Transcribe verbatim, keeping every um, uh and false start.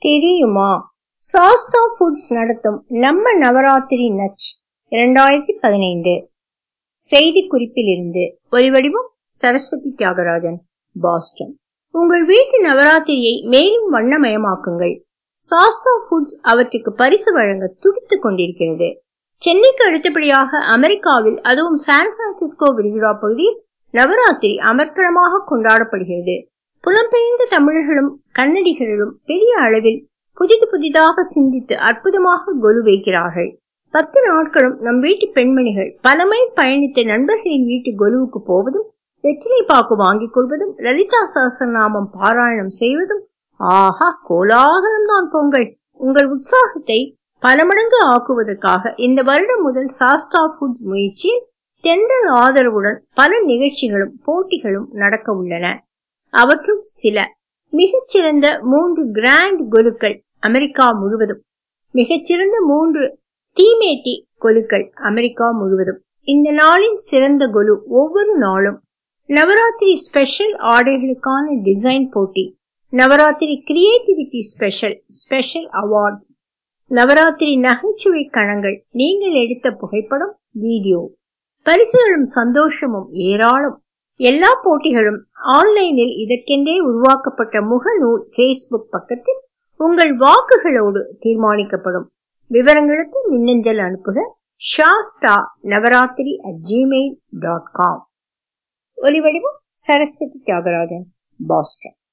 தெரியுமா? சாஸ்தா ஃபுட்ஸ் நடத்தும் நம்ம நவராத்திரி நச் இரண்டாயிரத்தி பதினைந்து. செய்தி குறிப்பில் இருந்து ஒலிவடிவம் சரஸ்வதி தியாகராஜன், பாஸ்டன். உங்கள் வீட்டு நவராத்திரியை மேலும் வண்ணமயமாக்குங்கள். சாஸ்தா ஃபுட்ஸ் அவற்றுக்கு பரிசு வழங்க துடித்துக் கொண்டிருக்கிறது. சென்னைக்கு அடுத்தபடியாக அமெரிக்காவில், அதுவும் சான் பிரான்சிஸ்கோ விரிகுடா பகுதியில் நவராத்திரி அமர்க்களமாக கொண்டாடப்படுகிறது. புலம்பெயர்ந்த தமிழர்களும் கன்னடிகளும் பெரிய அளவில் புதிது புதிதாக சிந்தித்து அற்புதமாக கொலு வைக்கிறார்கள். பத்து நாட்களும் நம் வீட்டு பெண்மணிகள் பல மைல் பயணித்து நண்பர்களின் வீட்டு கொலுவுக்கு போவதும், வெற்றிலை பாக்கு வாங்கிக் கொள்வதும், லலிதா சஹஸ்ரநாமம் பாராயணம் செய்வதும், ஆஹா கோலாகலம் தான் பொங்கல். உங்கள் உற்சாகத்தை பல மடங்கு ஆக்குவதற்காக இந்த வருடம் முதல் சாஸ்தா ஃபுட்ஸ் முயற்சியில் தென்றல் ஆதரவுடன் பல நிகழ்ச்சிகளும் போட்டிகளும் நடக்க உள்ளன. அவற்றும் சில மிகச்சிறந்த மூன்று கிராண்ட் கொலுக்கள் அமெரிக்கா முழுவதும், மிகச்சிறந்த மூன்று தீமேட்டி கொலுக்கள் அமெரிக்கா முழுவதும். இந்த நாளின் சிறந்த கொலு ஒவ்வொரு நாளும் நவராத்திரி ஸ்பெஷல் ஆடைகளுக்கான டிசைன் போட்டி, Navaratri creativity special special awards, Navaratri நகைச்சுவை கணங்கள், நீங்கள் எடுத்த புகைப்படம், வீடியோ, பரிசுகளும் சந்தோஷமும் ஏராளம். எல்லா போட்டிகளும் ஆன்லைனில் இதற்கென்றே உருவாக்கப்பட்ட முகநூல் பேஸ்புக் பக்கத்தில் உங்கள் வாக்குகளோடு தீர்மானிக்கப்படும். விவரங்களுக்கு மின்னஞ்சல் அனுப்புக Shasta Navaratri at Gmail dot com. ஒலிவடிவம் சரஸ்வதி தியாகராஜன், பாஸ்டன்.